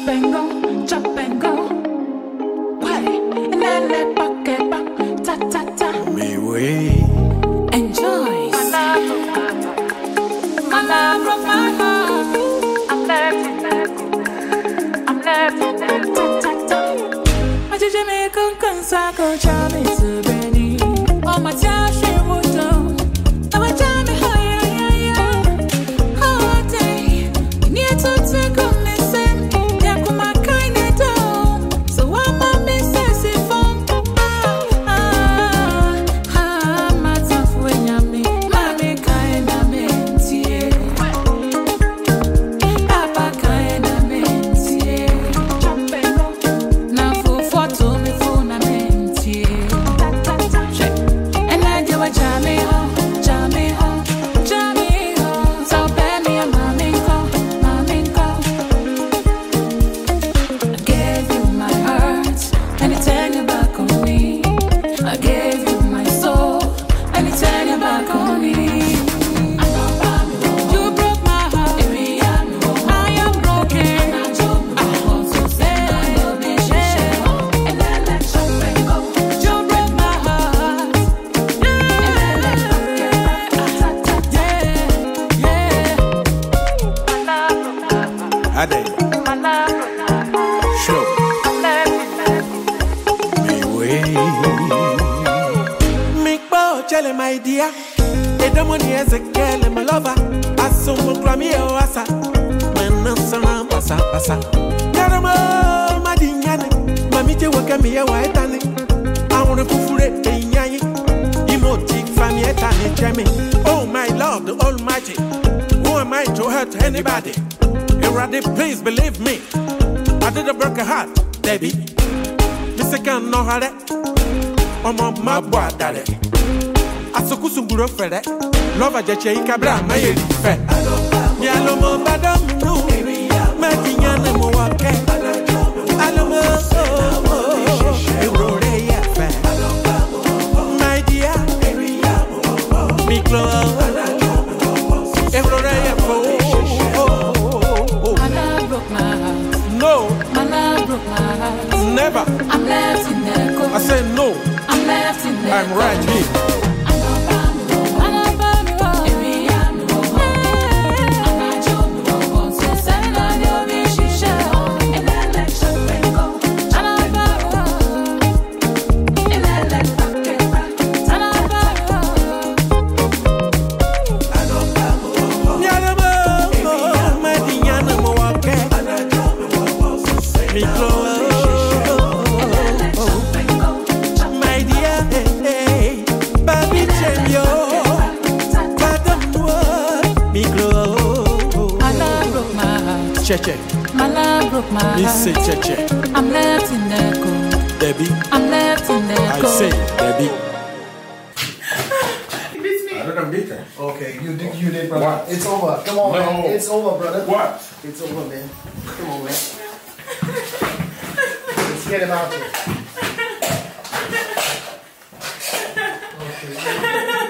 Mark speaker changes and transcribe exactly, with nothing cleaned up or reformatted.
Speaker 1: and go, chop and go. Why? And then let back, get back, ta ta ta.
Speaker 2: Me way.
Speaker 1: Enjoy. My love, my love from my heart. I'm left in that. I'm left in that. Ta ta ta. My J J make a consako chami subeni. Oh my gosh, she would do. Now I jam it higher, yeah yeah. Oh day, near to take on me same. Yeah, come my kind of down. So I'm a miss sassy phone. Ah ah ah, my tough when you me, mommy kind of mentie. Papa kind of mentie. Jump and go. Now for photo me phone a mentie. And I do a jammy home, jammy home, jammy home. So bear me a mommy call, mommy call. I gave you my heart, and you turn your back on me. I gave you my soul, and you turn your back on me. You broke my heart, I am broken. I want to say I love you, and then let jump and go. You broke my heart.
Speaker 2: Ade. Show. Me way. Me bo chele my dear. Edomoni Ezekiel my lover. Asumo Grammy o asa. Manasana pasa pasa. Yaramo madinyane. Mami je waka mi ya waetane. Awon fufure enyanye. Imoti fami etane jeme. Oh my Lord the Almighty. Who am I to hurt anybody? Eradi, please believe me. I did a broken heart, baby. Mister Can no hare. Omo ma boy dale. Asoku sunguro fere. Love ajeche ikabra mayeri fe. Mi alomo badam no. Madinyane mo wake. Alomo oh. Erore ya fe. My dear. Mi close. Erore ya fe.
Speaker 1: My love broke my heart.
Speaker 2: No,
Speaker 1: My love broke my heart.
Speaker 2: never.
Speaker 1: I'm left in the cold.
Speaker 2: I said no.
Speaker 1: I'm left in the
Speaker 2: I'm right here. My dear, hey, hey, baby, change your bottom word. Me glow.
Speaker 1: My love broke my heart.
Speaker 2: Che che,
Speaker 1: My love broke my
Speaker 2: me
Speaker 1: heart.
Speaker 2: say che che,
Speaker 1: I'm left in the cold.
Speaker 2: Debbie.
Speaker 1: I'm left in the
Speaker 2: I
Speaker 1: cold.
Speaker 2: say Debbie.
Speaker 3: I don't beat her.
Speaker 4: Okay, you did, you did, brother.
Speaker 3: What?
Speaker 4: It's over. Come on,
Speaker 3: No.
Speaker 4: man. It's over, brother.
Speaker 3: What?
Speaker 4: It's over, man. Come on, man. Let's get him out here. Okay.